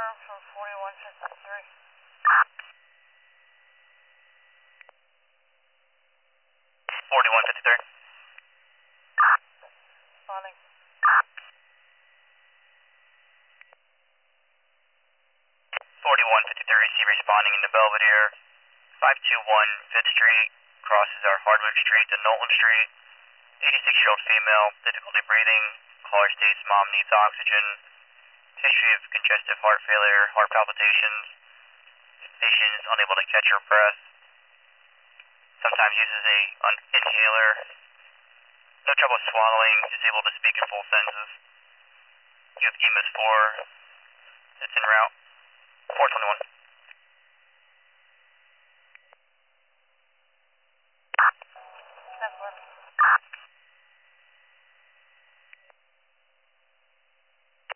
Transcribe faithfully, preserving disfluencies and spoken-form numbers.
confirm from forty-one fifty-three. forty-one fifty-three. Responding. forty-one fifty-three, C responding in the Belvedere. five two one fifth Street, crosses our Hardwick Street to Knowlton Street. eighty-six-year-old female, difficulty breathing. Caller states mom needs oxygen. History of congestive heart failure, heart palpitations. Patient is unable to catch her breath. Sometimes uses a un- inhaler. No trouble swallowing, is able to speak in full sentences. You have E M S four. It's en route. four twenty-one.